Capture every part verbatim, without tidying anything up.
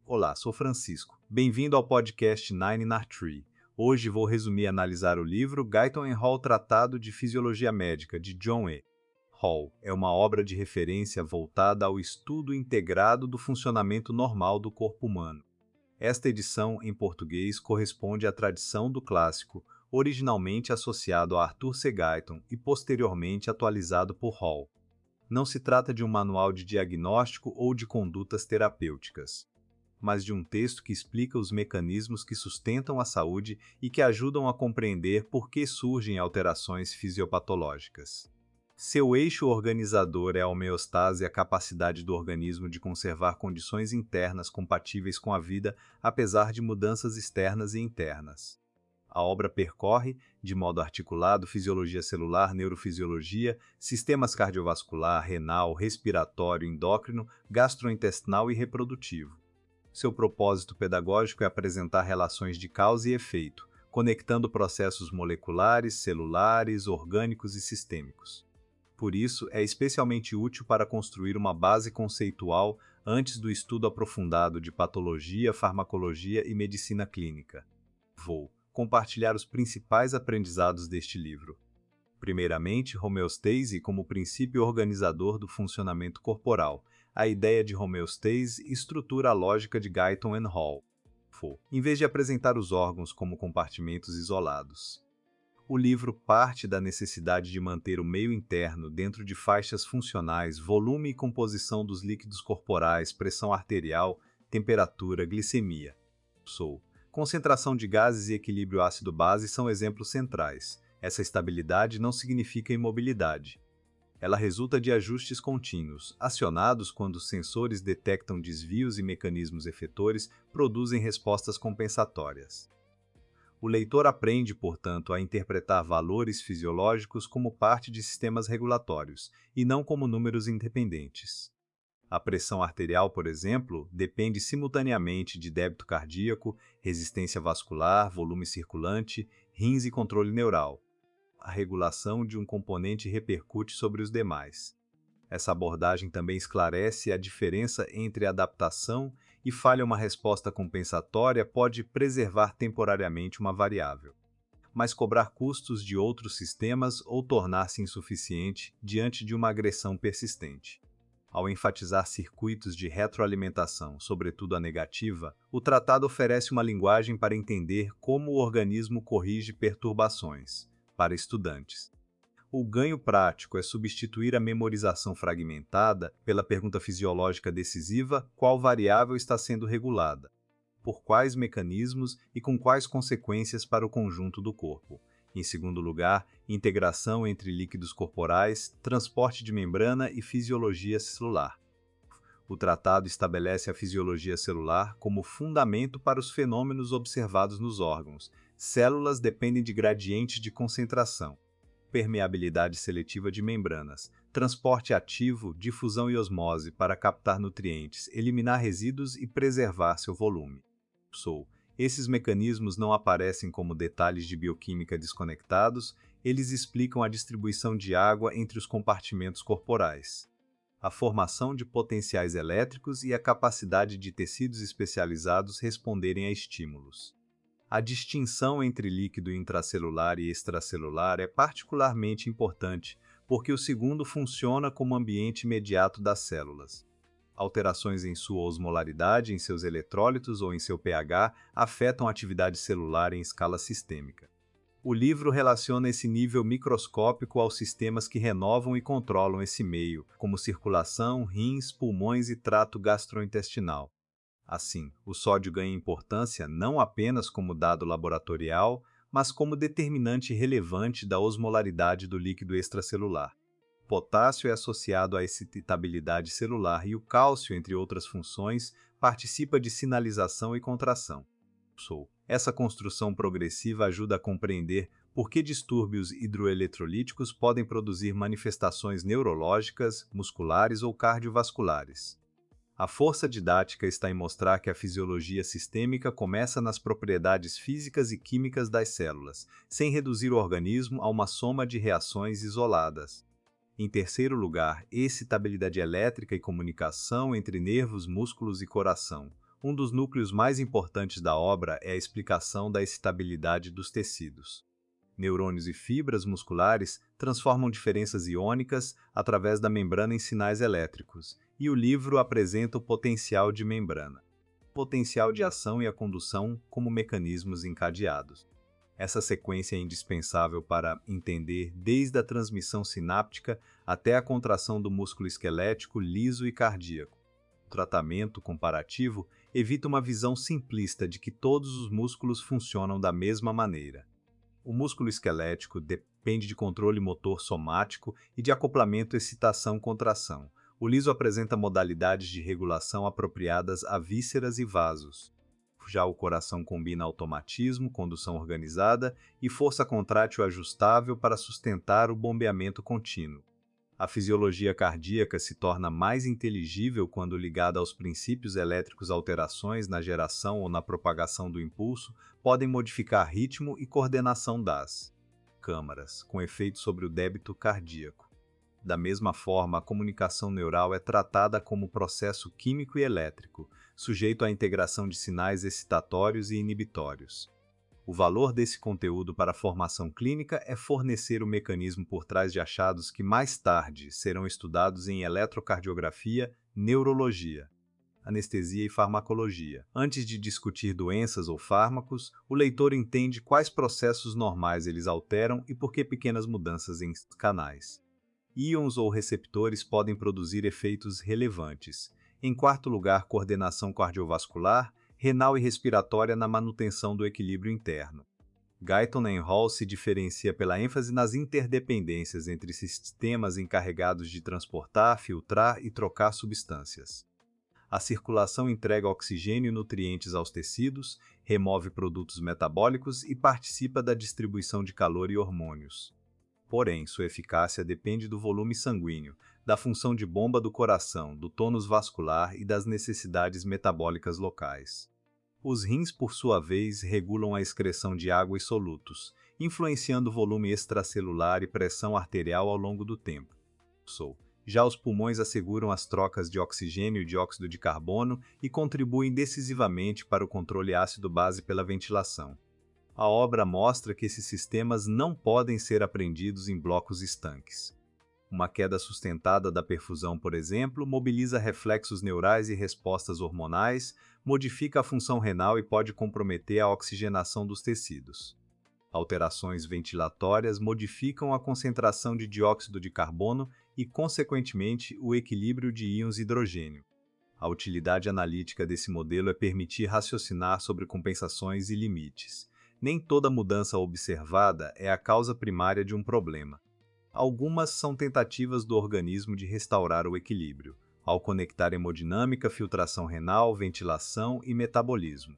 Olá, sou Francisco. Bem-vindo ao podcast Nine in Art Tree. Hoje vou resumir e analisar o livro Guyton and Hall Tratado de Fisiologia Médica, de John E. Hall. É uma obra de referência voltada ao estudo integrado do funcionamento normal do corpo humano. Esta edição, em português, corresponde à tradição do clássico, originalmente associado a Arthur C. Guyton e posteriormente atualizado por Hall. Não se trata de um manual de diagnóstico ou de condutas terapêuticas, mas de um texto que explica os mecanismos que sustentam a saúde e que ajudam a compreender por que surgem alterações fisiopatológicas. Seu eixo organizador é a homeostase, a capacidade do organismo de conservar condições internas compatíveis com a vida, apesar de mudanças externas e internas. A obra percorre, de modo articulado, fisiologia celular, neurofisiologia, sistemas cardiovascular, renal, respiratório, endócrino, gastrointestinal e reprodutivo. Seu propósito pedagógico é apresentar relações de causa e efeito, conectando processos moleculares, celulares, orgânicos e sistêmicos. Por isso, é especialmente útil para construir uma base conceitual antes do estudo aprofundado de patologia, farmacologia e medicina clínica. Vou compartilhar os principais aprendizados deste livro. Primeiramente, homeostase como princípio organizador do funcionamento corporal. A ideia de homeostase estrutura a lógica de Guyton and Hall, em vez de apresentar os órgãos como compartimentos isolados. O livro parte da necessidade de manter o meio interno dentro de faixas funcionais, volume e composição dos líquidos corporais, pressão arterial, temperatura, glicemia. Sou. Concentração de gases e equilíbrio ácido-base são exemplos centrais. Essa estabilidade não significa imobilidade. Ela resulta de ajustes contínuos, acionados quando os sensores detectam desvios e mecanismos efetores produzem respostas compensatórias. O leitor aprende, portanto, a interpretar valores fisiológicos como parte de sistemas regulatórios, e não como números independentes. A pressão arterial, por exemplo, depende simultaneamente de débito cardíaco, resistência vascular, volume circulante, rins e controle neural. A regulação de um componente repercute sobre os demais. Essa abordagem também esclarece a diferença entre adaptação e falha. Uma resposta compensatória pode preservar temporariamente uma variável, mas cobrar custos de outros sistemas ou tornar-se insuficiente diante de uma agressão persistente. Ao enfatizar circuitos de retroalimentação, sobretudo a negativa, o tratado oferece uma linguagem para entender como o organismo corrige perturbações, para estudantes. O ganho prático é substituir a memorização fragmentada pela pergunta fisiológica decisiva: qual variável está sendo regulada, por quais mecanismos e com quais consequências para o conjunto do corpo. Em segundo lugar, integração entre líquidos corporais, transporte de membrana e fisiologia celular. O tratado estabelece a fisiologia celular como fundamento para os fenômenos observados nos órgãos. Células dependem de gradientes de concentração, permeabilidade seletiva de membranas, transporte ativo, difusão e osmose para captar nutrientes, eliminar resíduos e preservar seu volume. Sou. Esses mecanismos não aparecem como detalhes de bioquímica desconectados, eles explicam a distribuição de água entre os compartimentos corporais, a formação de potenciais elétricos e a capacidade de tecidos especializados responderem a estímulos. A distinção entre líquido intracelular e extracelular é particularmente importante, porque o segundo funciona como ambiente imediato das células. Alterações em sua osmolaridade, em seus eletrólitos ou em seu pH afetam a atividade celular em escala sistêmica. O livro relaciona esse nível microscópico aos sistemas que renovam e controlam esse meio, como circulação, rins, pulmões e trato gastrointestinal. Assim, o sódio ganha importância não apenas como dado laboratorial, mas como determinante relevante da osmolaridade do líquido extracelular. Potássio é associado à excitabilidade celular e o cálcio, entre outras funções, participa de sinalização e contração. Essa construção progressiva ajuda a compreender por que distúrbios hidroeletrolíticos podem produzir manifestações neurológicas, musculares ou cardiovasculares. A força didática está em mostrar que a fisiologia sistêmica começa nas propriedades físicas e químicas das células, sem reduzir o organismo a uma soma de reações isoladas. Em terceiro lugar, excitabilidade elétrica e comunicação entre nervos, músculos e coração. Um dos núcleos mais importantes da obra é a explicação da excitabilidade dos tecidos. Neurônios e fibras musculares transformam diferenças iônicas através da membrana em sinais elétricos, e o livro apresenta o potencial de membrana, potencial de ação e a condução como mecanismos encadeados. Essa sequência é indispensável para entender desde a transmissão sináptica até a contração do músculo esquelético liso e cardíaco. O tratamento comparativo evita uma visão simplista de que todos os músculos funcionam da mesma maneira. O músculo esquelético depende de controle motor somático e de acoplamento excitação-contração. O liso apresenta modalidades de regulação apropriadas a vísceras e vasos. Já o coração combina automatismo, condução organizada e força contrátil ajustável para sustentar o bombeamento contínuo. A fisiologia cardíaca se torna mais inteligível quando ligada aos princípios elétricos. Alterações na geração ou na propagação do impulso podem modificar ritmo e coordenação das câmaras, com efeito sobre o débito cardíaco. Da mesma forma, a comunicação neural é tratada como processo químico e elétrico, sujeito à integração de sinais excitatórios e inibitórios. O valor desse conteúdo para a formação clínica é fornecer o mecanismo por trás de achados que mais tarde serão estudados em eletrocardiografia, neurologia, anestesia e farmacologia. Antes de discutir doenças ou fármacos, o leitor entende quais processos normais eles alteram e por que pequenas mudanças em canais, íons ou receptores podem produzir efeitos relevantes. Em quarto lugar, coordenação cardiovascular, renal e respiratória na manutenção do equilíbrio interno. Guyton e Hall se diferencia pela ênfase nas interdependências entre sistemas encarregados de transportar, filtrar e trocar substâncias. A circulação entrega oxigênio e nutrientes aos tecidos, remove produtos metabólicos e participa da distribuição de calor e hormônios. Porém, sua eficácia depende do volume sanguíneo, da função de bomba do coração, do tônus vascular e das necessidades metabólicas locais. Os rins, por sua vez, regulam a excreção de água e solutos, influenciando o volume extracelular e pressão arterial ao longo do tempo. Já os pulmões asseguram as trocas de oxigênio e dióxido de carbono e contribuem decisivamente para o controle ácido-base pela ventilação. A obra mostra que esses sistemas não podem ser aprendidos em blocos estanques. Uma queda sustentada da perfusão, por exemplo, mobiliza reflexos neurais e respostas hormonais, modifica a função renal e pode comprometer a oxigenação dos tecidos. Alterações ventilatórias modificam a concentração de dióxido de carbono e, consequentemente, o equilíbrio de íons hidrogênio. A utilidade analítica desse modelo é permitir raciocinar sobre compensações e limites. Nem toda mudança observada é a causa primária de um problema. Algumas são tentativas do organismo de restaurar o equilíbrio, ao conectar hemodinâmica, filtração renal, ventilação e metabolismo.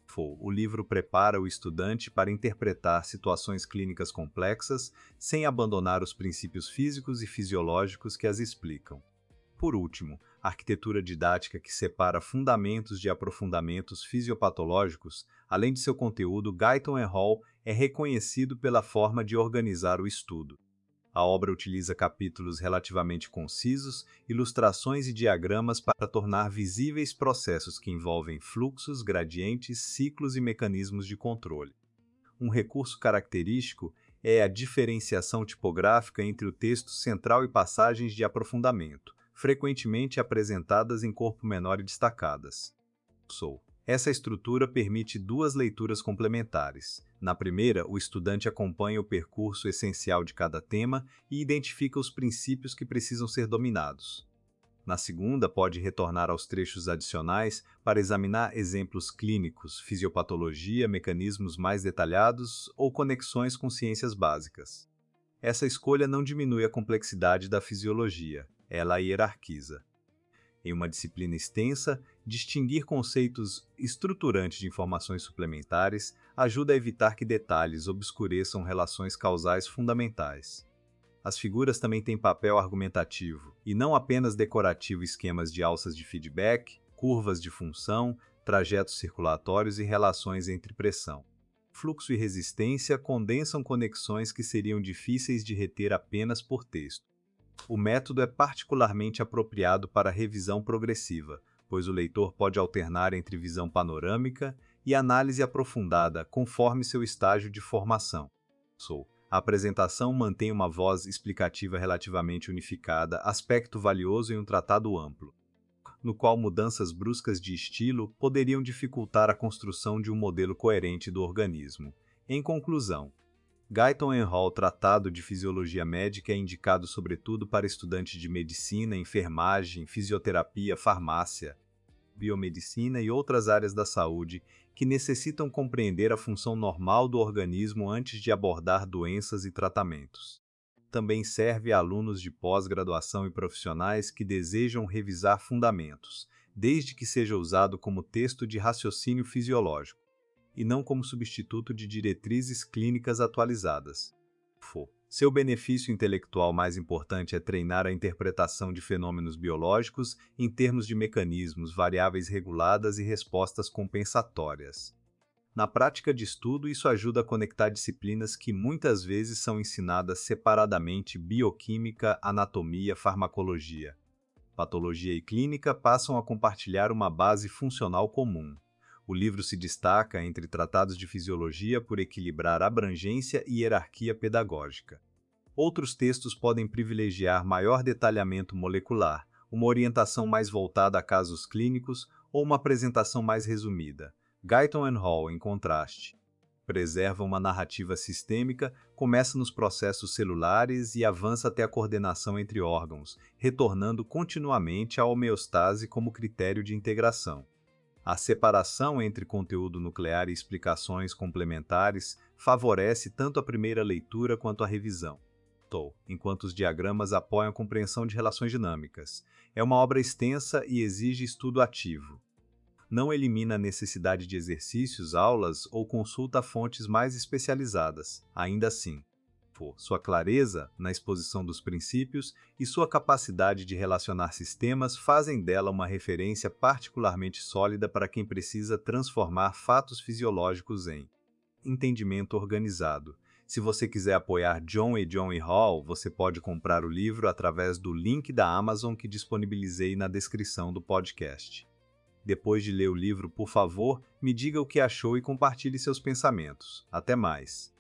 O livro prepara o estudante para interpretar situações clínicas complexas sem abandonar os princípios físicos e fisiológicos que as explicam. Por último, a arquitetura didática que separa fundamentos de aprofundamentos fisiopatológicos, além de seu conteúdo, Guyton e Hall é reconhecido pela forma de organizar o estudo. A obra utiliza capítulos relativamente concisos, ilustrações e diagramas para tornar visíveis processos que envolvem fluxos, gradientes, ciclos e mecanismos de controle. Um recurso característico é a diferenciação tipográfica entre o texto central e passagens de aprofundamento, frequentemente apresentadas em corpo menor e destacadas. Essa estrutura permite duas leituras complementares. Na primeira, o estudante acompanha o percurso essencial de cada tema e identifica os princípios que precisam ser dominados. Na segunda, pode retornar aos trechos adicionais para examinar exemplos clínicos, fisiopatologia, mecanismos mais detalhados ou conexões com ciências básicas. Essa escolha não diminui a complexidade da fisiologia, ela a hierarquiza. Em uma disciplina extensa, distinguir conceitos estruturantes de informações suplementares ajuda a evitar que detalhes obscureçam relações causais fundamentais. As figuras também têm papel argumentativo, e não apenas decorativo. Esquemas de alças de feedback, curvas de função, trajetos circulatórios e relações entre pressão, fluxo e resistência condensam conexões que seriam difíceis de reter apenas por texto. O método é particularmente apropriado para revisão progressiva, pois pois o leitor pode alternar entre visão panorâmica e análise aprofundada conforme seu estágio de formação. A apresentação mantém uma voz explicativa relativamente unificada, aspecto valioso em um tratado amplo, no qual mudanças bruscas de estilo poderiam dificultar a construção de um modelo coerente do organismo. Em conclusão, Guyton and Hall Tratado de Fisiologia Médica é indicado sobretudo para estudantes de medicina, enfermagem, fisioterapia, farmácia, biomedicina e outras áreas da saúde que necessitam compreender a função normal do organismo antes de abordar doenças e tratamentos. Também serve a alunos de pós-graduação e profissionais que desejam revisar fundamentos, desde que seja usado como texto de raciocínio fisiológico, e não como substituto de diretrizes clínicas atualizadas. Seu benefício intelectual mais importante é treinar a interpretação de fenômenos biológicos em termos de mecanismos, variáveis reguladas e respostas compensatórias. Na prática de estudo, isso ajuda a conectar disciplinas que muitas vezes são ensinadas separadamente: bioquímica, anatomia, farmacologia. Patologia e clínica passam a compartilhar uma base funcional comum. O livro se destaca entre tratados de fisiologia por equilibrar abrangência e hierarquia pedagógica. Outros textos podem privilegiar maior detalhamento molecular, uma orientação mais voltada a casos clínicos ou uma apresentação mais resumida. Guyton and Hall, em contraste, preserva uma narrativa sistêmica, começa nos processos celulares e avança até a coordenação entre órgãos, retornando continuamente à homeostase como critério de integração. A separação entre conteúdo nuclear e explicações complementares favorece tanto a primeira leitura quanto a revisão, enquanto os diagramas apoiam a compreensão de relações dinâmicas. É uma obra extensa e exige estudo ativo. Não elimina a necessidade de exercícios, aulas ou consulta a fontes mais especializadas. Ainda assim, sua clareza na exposição dos princípios e sua capacidade de relacionar sistemas fazem dela uma referência particularmente sólida para quem precisa transformar fatos fisiológicos em entendimento organizado. Se você quiser apoiar John e John e Hall, você pode comprar o livro através do link da Amazon que disponibilizei na descrição do podcast. Depois de ler o livro, por favor, me diga o que achou e compartilhe seus pensamentos. Até mais!